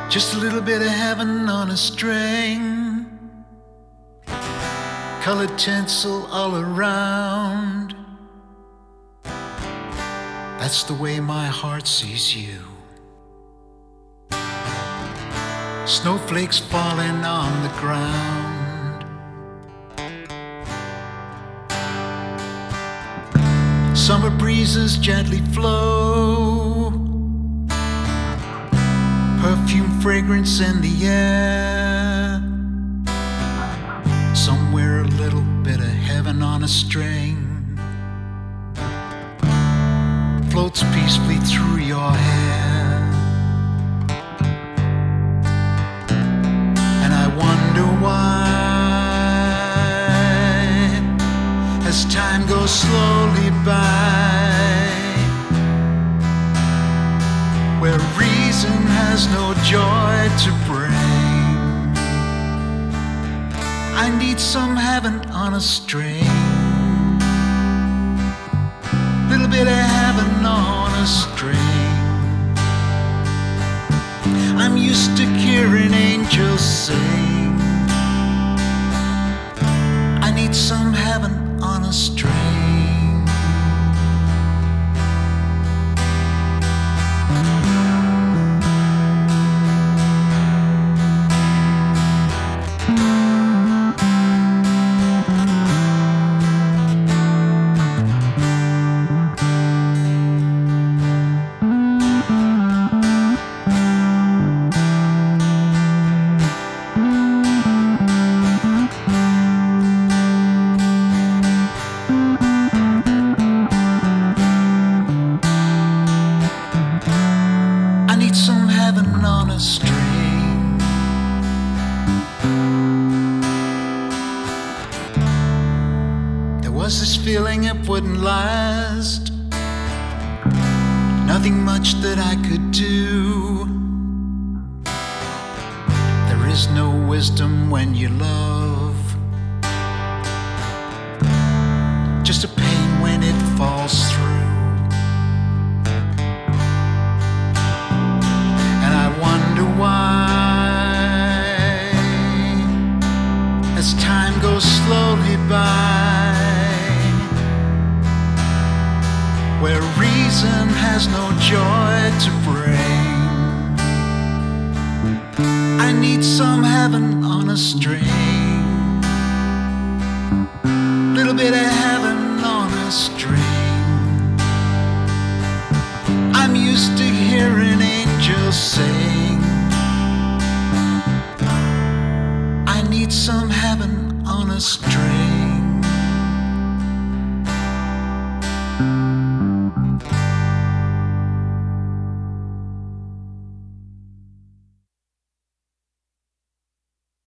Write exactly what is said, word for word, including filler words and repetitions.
Just a little bit of heaven on a string, colored tinsel all around. That's the way my heart sees you. Snowflakes falling on the ground. Summer breezes gently flow, perfume fragrance in the air. Somewhere a little bit of heaven on a string floats peacefully through your hair. And I wonder why, as time goes slowly by, where reason has no joy to bring, I need some heaven on a string. Little bit of heaven on a string. I'm used to hearing angels sing. I need some heaven on a string. Some heaven on a string. There was this feeling it wouldn't last, nothing much that I could do. There is no wisdom when you love, just a pain when it falls through. As time goes slowly by, where reason has no joy to bring, I need some heaven on a string. Little bit of heaven on a string. I'm used to hearing angels sing. I need some heaven on a string.